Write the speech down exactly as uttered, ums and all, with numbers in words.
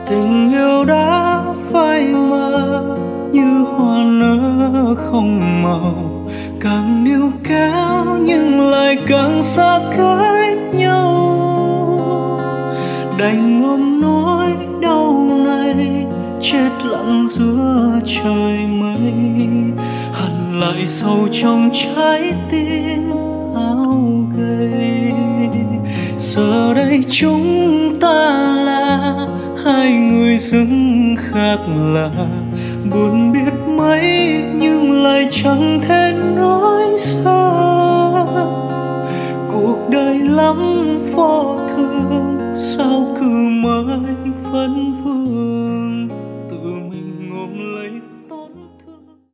Tình yêu đã phai mờ như hoa nở không màu, càng níu kéo nhưng lại càng xa cách nhau. Đành ôm nỗi đau này chết lặng giữa trời mây, hằn lại sâu trong trái tim áo gầy. Giờ đây chúng ta là hai người dưng khác lạ,